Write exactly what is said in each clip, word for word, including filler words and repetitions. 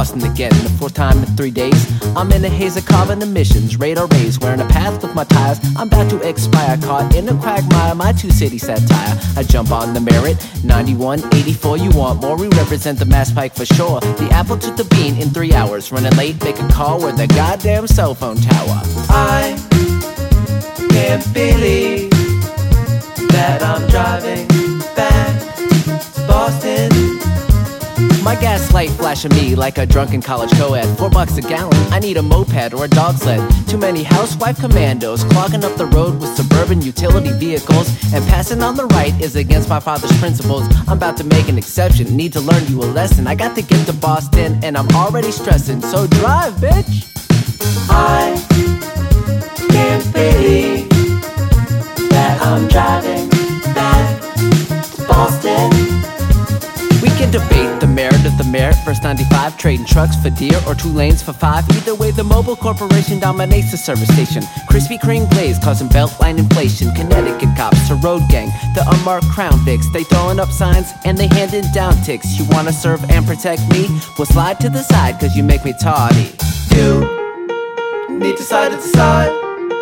Boston again, the fourth time in three days. I'm in a haze of carbon emissions, radar rays, wearing a path with my tires. I'm about to expire, caught in a quagmire, my two-city satire. I jump on the Merit, ninety-one eighty-four, you want more? We represent the Mass Pike for sure. The apple took the bean in three hours, running late, make a call, we're the goddamn cell phone tower. I can't believe that I'm driving back to Boston. My gas light flashing me like a drunken college co-ed. Four bucks a gallon, I need a moped or a dog sled. Too many housewife commandos clogging up the road with suburban utility vehicles. And passing on the right is against my father's principles. I'm about to make an exception, need to learn you a lesson. I got to get to Boston and I'm already stressing. So drive, bitch. I can't believe that I'm driving back to Boston. We can debate the merit of the Merit versus ninety-five, trading trucks for deer or two lanes for five. Either way, the mobile corporation dominates the service station. Krispy Kreme glaze causing beltline inflation. Connecticut cops, a road gang, the unmarked Crown Vics. They throwing up signs and they handing down ticks. You wanna serve and protect me? Well, slide to the side, cause you make me tardy. You need to side to the side,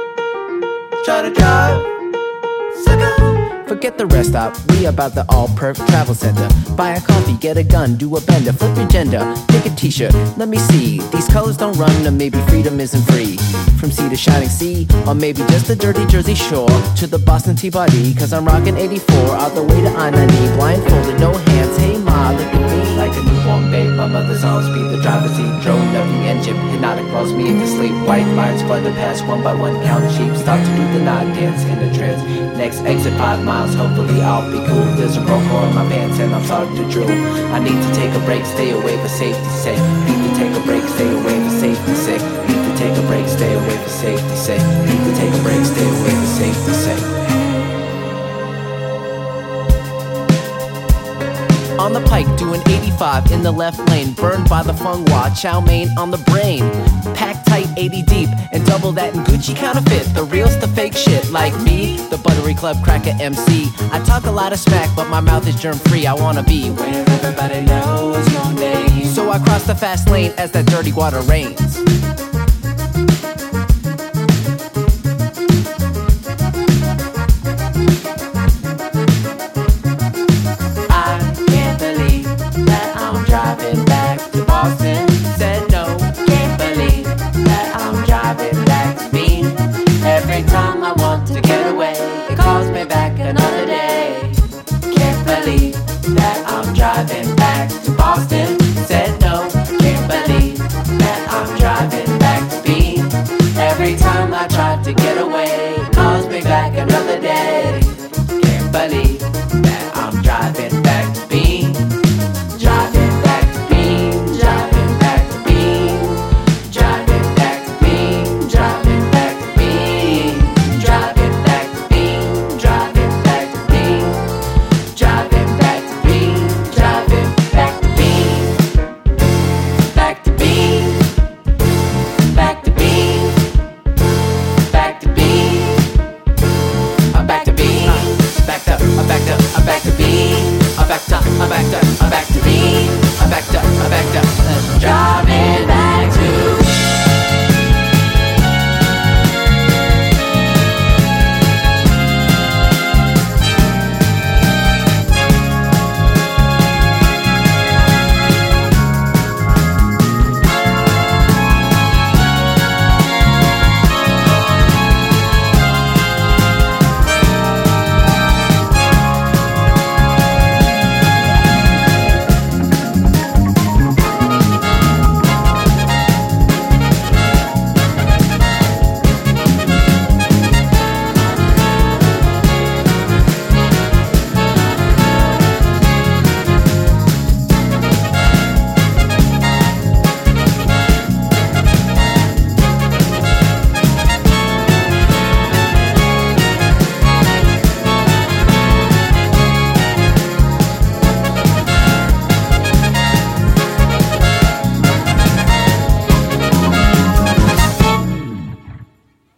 try to drive, sucker. Forget the rest stop, we about the all-perf travel center. Buy a coffee, get a gun, do a bender, flip your gender, pick a t-shirt, let me see. These colors don't run, or maybe freedom isn't free. From sea to shining sea, or maybe just the dirty Jersey Shore. To the Boston Tea Party, cause I'm rocking eighty-four. All the way to I ninety, blindfolded, no hands. Hey ma, look at me, like a newborn babe. My mother's on speed, the driver's seat, drove nothing engine. Hypnotic calls me into sleep, white lines flood the past one by one, count sheep. Start to do the nod dance in the trance. Next exit five miles, hopefully I'll be cool. There's a broke hole in my pants and I'm starting to drool. I need to take a break, stay away for safety's sake. Need to take a break, stay away for safety's sake. Need to take a break, stay away for safety's sake. Need to take a break, stay away for safety's sake. On the pike, doing eighty-five in the left lane. Burned by the Fung Hua, chow mein on the brain. Pack tight, eighty deep, and double that in Gucci counterfeit. The real's the fake shit, like me, the buttery club cracker M C. I talk a lot of smack, but my mouth is germ free. I wanna be where everybody knows your name. So I cross the fast lane as that dirty water rains.